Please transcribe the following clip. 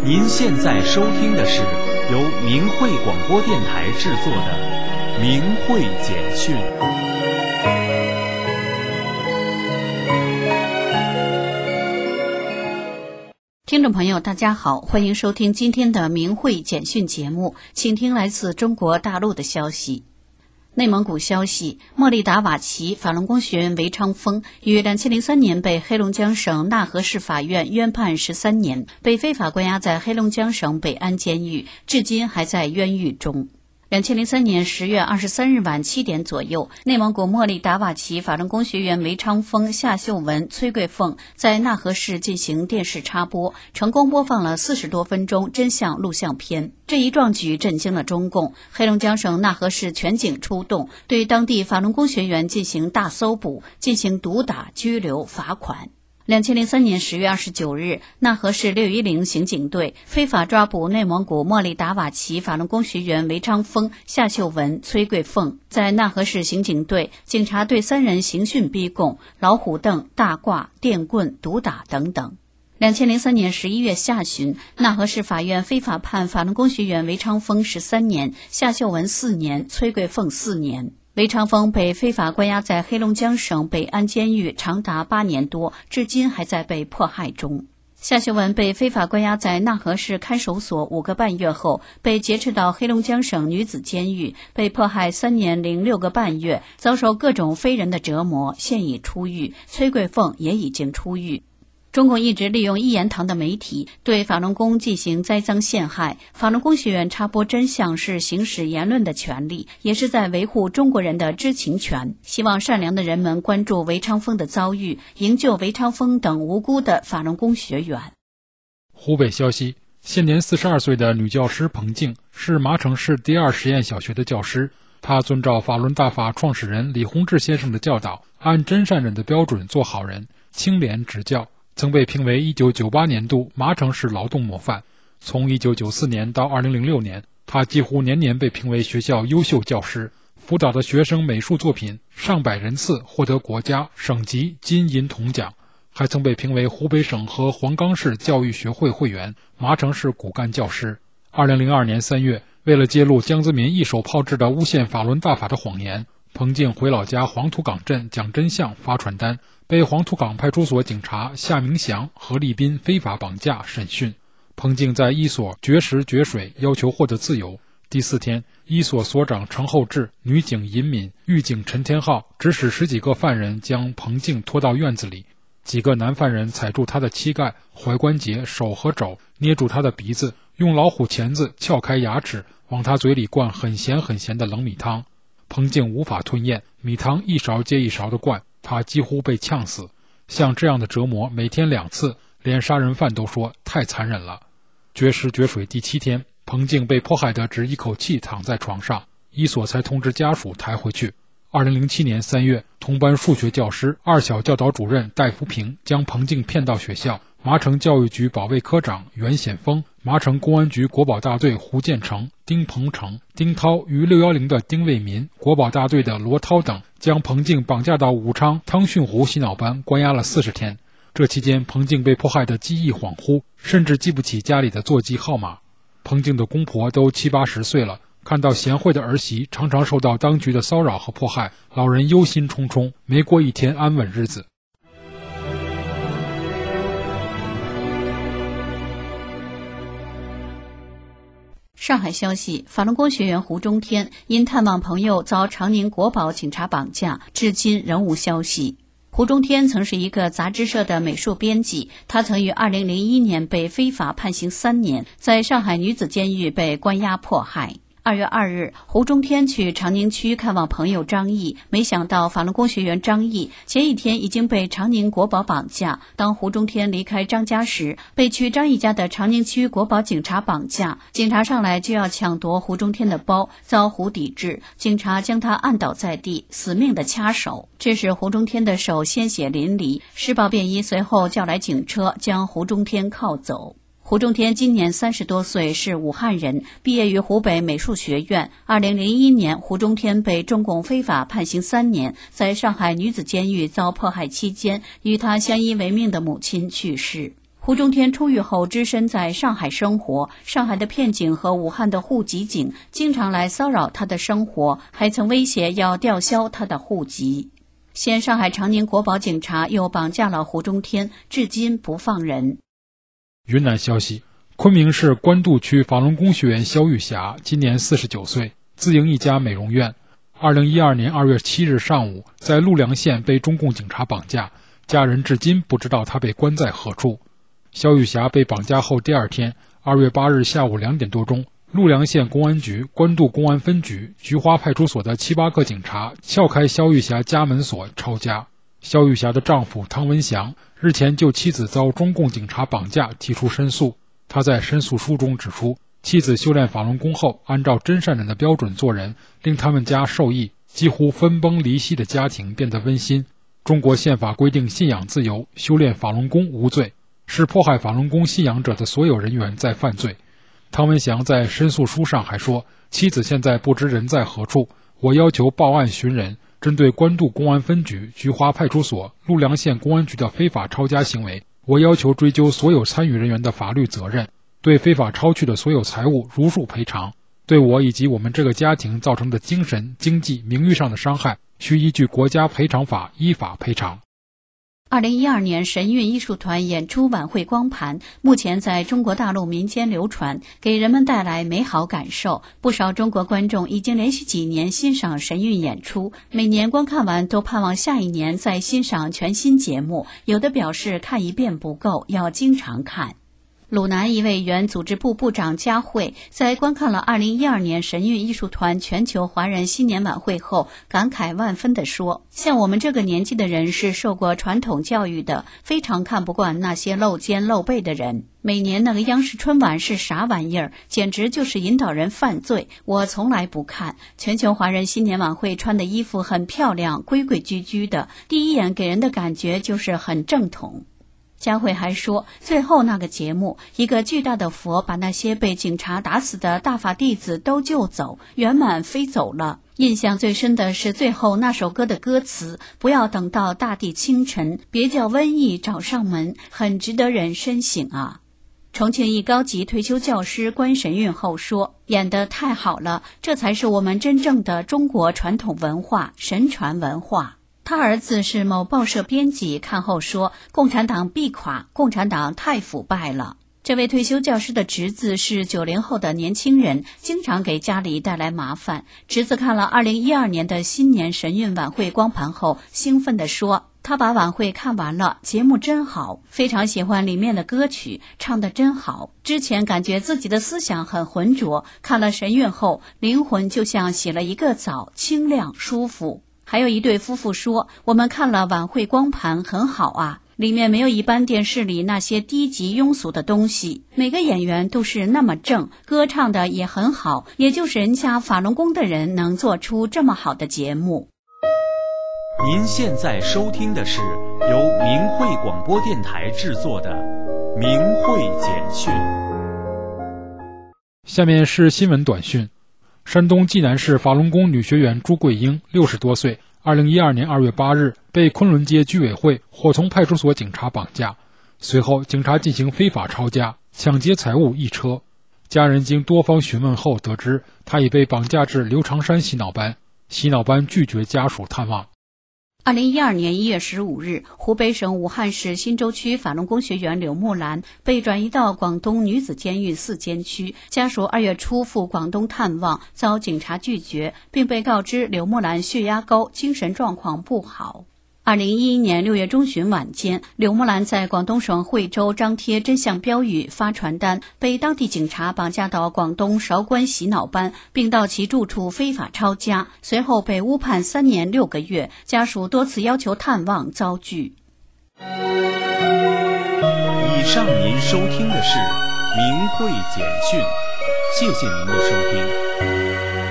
您现在收听的是由明慧广播电台制作的《明慧简讯》。 听众朋友，大家好，欢迎收听今天的明慧简讯节目，请听来自中国大陆的消息。内蒙古消息，莫力达瓦齐法轮功学员韦昌峰于2003年被黑龙江省纳河市法院冤判13年，被非法关押在黑龙江省北安监狱，至今还在冤狱中。2003年10月23日晚7点左右，内蒙古莫力达瓦齐法轮功学员韦昌峰、夏秀文、崔桂凤在纳河市进行电视插播，成功播放了40多分钟真相录像片。这一壮举震惊了中共，黑龙江省纳河市全警出动，对当地法轮功学员进行大搜捕，进行毒打、拘留、罚款。2003年10月29日，纳河市610刑警队非法抓捕内蒙古莫力达瓦齐法轮功学员韦昌峰、夏秀文、崔桂凤。在纳河市刑警队，警察对3人刑讯逼供，老虎凳、大挂、电棍、毒打等等。2003年11月下旬，纳河市法院非法判法轮功学员韦昌峰13年，夏秀文4年，崔桂凤4年。韦昌峰被非法关押在黑龙江省北安监狱长达8年多，至今还在被迫害中。夏秀文被非法关押在纳河市看守所5个半月后，被劫持到黑龙江省女子监狱，被迫害3年零6个半月，遭受各种非人的折磨，现已出狱。崔桂凤也已经出狱。中共一直利用一言堂的媒体对法轮功进行栽赃陷害，法轮功学员插播真相是行使言论的权利，也是在维护中国人的知情权。希望善良的人们关注韦昌峰的遭遇，营救韦昌峰等无辜的法轮功学员。 湖北消息，现年42岁的女教师彭静是麻城市第2实验小学的教师，她遵照法轮大法创始人李洪志先生的教导，按真善忍的标准做好人，清廉执教，曾被评为1998年度麻城市劳动模范。从1994年到2006年，他几乎年年被评为学校优秀教师，辅导的学生美术作品上百人次获得国家、省级金银铜奖，还曾被评为湖北省和黄冈市教育学会会员、麻城市骨干教师。2002年3月，为了揭露江泽民一手炮制的诬陷法轮大法的谎言，彭静回老家黄土岗镇讲真相发传单，被黄土岗派出所警察夏明祥、何立斌非法绑架审讯。彭静在一所绝食绝水，要求获得自由。第4天，一所所长程厚志、女警尹敏、狱警陈天浩指使10几个犯人将彭静拖到院子里，几个男犯人踩住他的膝盖、踝关节、手和肘，捏住他的鼻子，用老虎钳子撬开牙齿，往他嘴里灌很咸很咸的冷米汤。彭静无法吞咽，米汤一勺接一勺的灌，他几乎被呛死。像这样的折磨每天2次，连杀人犯都说太残忍了。绝食绝水第7天，彭静被迫害得只一口气躺在床上，一所才通知家属抬回去。2007年3月，同班数学教师、2小教导主任戴福平将彭静骗到学校，麻城教育局保卫科长袁显峰、麻城公安局国保大队胡建成、丁鹏程、丁涛与610的丁卫民、国保大队的罗涛等将彭静绑架到武昌汤逊湖洗脑班关押了40天。这期间，彭静被迫害得记忆恍惚，甚至记不起家里的座机号码。彭静的公婆都70、80岁了，看到贤惠的儿媳常常受到当局的骚扰和迫害，老人忧心忡忡，没过一天安稳日子。 上海消息，法轮功学员胡中天因探望朋友遭长宁国保警察绑架，至今仍无消息。胡中天曾是一个杂志社的美术编辑，他曾于2001年被非法判刑3年，在上海女子监狱被关押迫害。2月2日，胡中天去长宁区看望朋友张毅，没想到法轮功学员张毅前一天已经被长宁国保绑架。当胡中天离开张家时，被去张毅家的长宁区国保警察绑架，警察上来就要抢夺胡中天的包，遭胡抵制，警察将他按倒在地，死命的掐手，致使胡中天的手鲜血淋漓。施暴便衣随后叫来警车，将胡中天铐走。胡中天今年30多岁，是武汉人，毕业于湖北美术学院。2001年，胡中天被中共非法判刑3年，在上海女子监狱遭迫害期间，与他相依为命的母亲去世。 胡中天出狱后只身在上海生活，上海的片警和武汉的户籍警经常来骚扰他的生活，还曾威胁要吊销他的户籍。现上海长宁国保警察又绑架了胡中天，至今不放人。 云南消息，昆明市官渡区法轮功学员肖玉霞今年49岁，自营一家美容院。2012年2月7日上午，在陆良县被中共警察绑架，家人至今不知道他被关在何处。肖玉霞被绑架后第二天，2月8日下午2点多钟，陆良县公安局官渡公安分局菊花派出所的7、8个警察撬开肖玉霞家门锁抄家。肖玉霞的丈夫汤文祥日前就妻子遭中共警察绑架提出申诉。他在申诉书中指出，妻子修炼法轮功后，按照真善忍的标准做人，令他们家受益，几乎分崩离析的家庭变得温馨。中国宪法规定信仰自由，修炼法轮功无罪，是迫害法轮功信仰者的所有人员在犯罪。汤文祥在申诉书上还说，妻子现在不知人在何处，我要求报案寻人。针对官渡公安分局、菊花派出所、陆良县公安局的非法抄家行为，我要求追究所有参与人员的法律责任，对非法抄去的所有财物如数赔偿，对我以及我们这个家庭造成的精神、经济、名誉上的伤害，需依据国家赔偿法依法赔偿。 2012年神韵艺术团演出晚会光盘目前在中国大陆民间流传，给人们带来美好感受。不少中国观众已经连续几年欣赏神韵演出，每年观看完都盼望下一年再欣赏全新节目，有的表示看一遍不够，要经常看。鲁南一位原组织部部长佳慧在观看了2012年神韵艺术团全球华人新年晚会后，感慨万分地说，像我们这个年纪的人是受过传统教育的，非常看不惯那些露肩露背的人。每年那个央视春晚是啥玩意儿，简直就是引导人犯罪，我从来不看。全球华人新年晚会穿的衣服很漂亮，规规矩矩的，第一眼给人的感觉就是很正统。佳慧还说，最后那个节目，一个巨大的佛把那些被警察打死的大法弟子都救走，圆满飞走了。印象最深的是最后那首歌的歌词，不要等到大地清晨，别叫瘟疫找上门，很值得人深省啊。重庆一高级退休教师观神韵后说，演得太好了，这才是我们真正的中国传统文化，神传文化。他儿子是某报社编辑，看后说，共产党必垮，共产党太腐败了。这位退休教师的侄子是90后的年轻人，经常给家里带来麻烦。侄子看了2012年的新年神韵晚会光盘后，兴奋地说，他把晚会看完了，节目真好，非常喜欢里面的歌曲，唱得真好。之前感觉自己的思想很浑浊，看了神韵后，灵魂就像洗了一个澡，清亮舒服。还有一对夫妇说，我们看了晚会光盘很好啊，里面没有一般电视里那些低级庸俗的东西，每个演员都是那么正，歌唱的也很好，也就是人家法轮功的人能做出这么好的节目。 您现在收听的是由明慧广播电台制作的《明慧简讯》。 下面是新闻短讯。山东济南市法轮功女学员朱桂英60多岁，2012年2月8日被昆仑街居委会伙同派出所警察绑架，随后警察进行非法抄家，抢劫财物1车。家人经多方询问后得知，她已被绑架至刘长山洗脑班，洗脑班拒绝家属探望。 2012年1月15日，湖北省武汉市新洲区法轮功学员柳木兰被转移到广东女子监狱4监区，家属2月初赴广东探望，遭警察拒绝，并被告知柳木兰血压高，精神状况不好。2011年6月中旬晚间，柳木兰在广东省惠州张贴真相标语、发传单，被当地警察绑架到广东韶关洗脑班，并到其住处非法抄家，随后被误判3年6个月，家属多次要求探望遭拒。 以上您收听的是明慧简讯，谢谢您的收听。